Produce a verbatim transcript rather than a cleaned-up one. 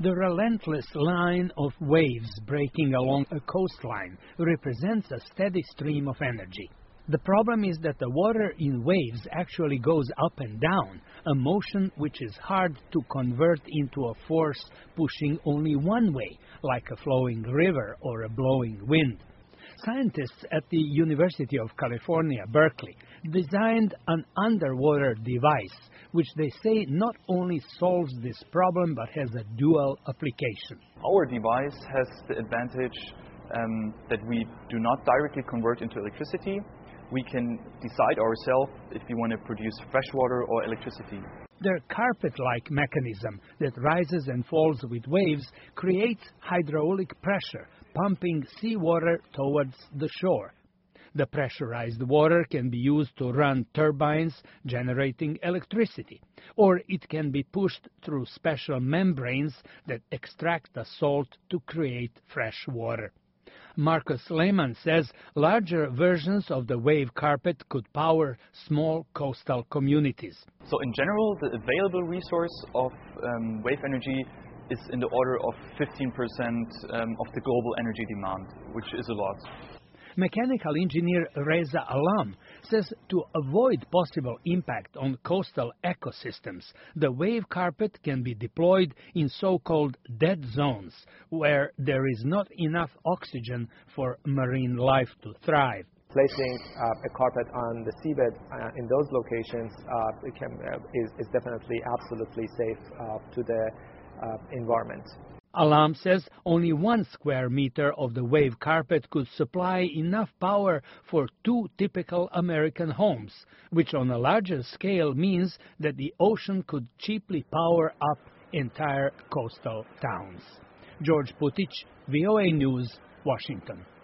The relentless line of waves breaking along a coastline represents a steady stream of energy. The problem is that the water in waves actually goes up and down, a motion which is hard to convert into a force pushing only one way, like a flowing river or a blowing wind. Scientists at the University of California, Berkeley, designed an underwater device which they say not only solves this problem but has a dual application. Our device has the advantage um, that we do not directly convert into electricity. We can decide ourselves if we want to produce fresh water or electricity. Their carpet-like mechanism that rises and falls with waves creates hydraulic pressure, pumping seawater towards the shore. The pressurized water can be used to run turbines generating electricity, or it can be pushed through special membranes that extract the salt to create fresh water. Marcus Lehman says larger versions of the wave carpet could power small coastal communities. So in general, the available resource of um, wave energy is in the order of fifteen percent um, of the global energy demand, which is a lot. Mechanical engineer Reza Alam says to avoid possible impact on coastal ecosystems, the wave carpet can be deployed in so-called dead zones, where there is not enough oxygen for marine life to thrive. Placing uh, a carpet on the seabed uh, in those locations uh, it can, uh, is, is definitely absolutely safe uh, to the uh, environment. Alam says only one square meter of the wave carpet could supply enough power for two typical American homes, which on a larger scale means that the ocean could cheaply power up entire coastal towns. George Putic, V O A News, Washington.